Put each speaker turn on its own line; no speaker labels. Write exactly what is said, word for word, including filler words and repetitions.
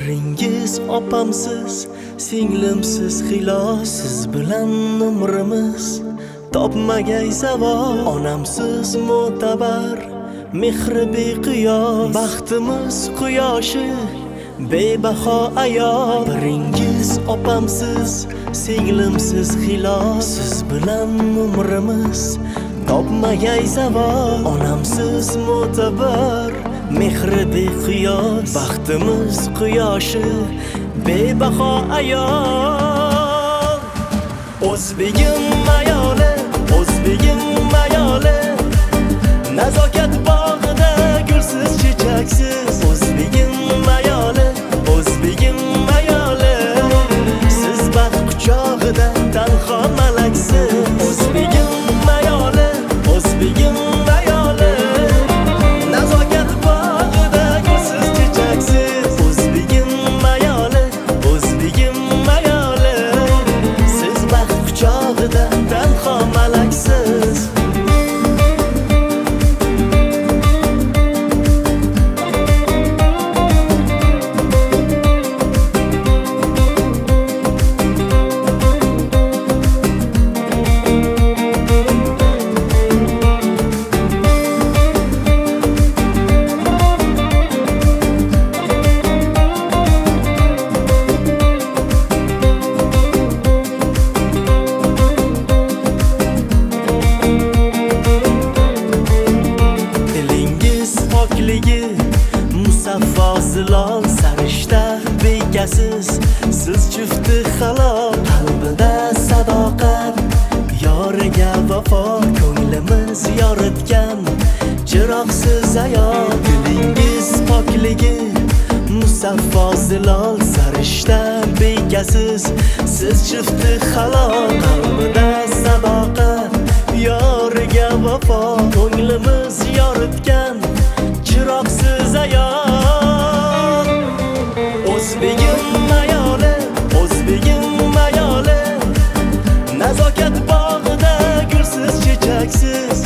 Biringiz opamsiz, singlimsiz xilos. Siz bilan umrimiz topmagay zavol. Onamsiz mo'tabar, mehri beqiyos. Baxtimiz quyoshi, bebaho ayol. Biringiz opamsiz, singlimsiz xilos. Siz bilan umrimiz topmagay zavol. Onamsiz mo'tabar, mehri beqiyos. Baxtimiz quyoshi, bebaho ayol. O'zbegim ayoli, o'zbegim ayoli, nazokat bog'ida gulsiz chechaksiz. O'zbegim ayoli, o'zbegim ayoli, siz baxt quchog'ida tanho malaksiz. O'zbegim ayoli, o'zbegim ayoli, nazokat bog'ida gulsiz chechaksiz. O'zbegim ayoli, o'zbegim ayoli, siz baxt quchog'ida tanho malaksiz. Musaffo zilol, sarishta bekasiz, siz jufti halol. Qalbida sadoqat, yoriga vafo. Ko'nglimiz yoritgan chiroqsiz ayol. Dilingiz pokligi, musaffo zilol, sarishta bekasiz, siz jufti halol. Qalbida sadoqat, yoriga vafo. Ko'nglimiz yoritgan chiroqsiz ayol. O'zbegim ayoli, o'zbegim ayoli, nazokat bog'ida gulsiz chechaksiz.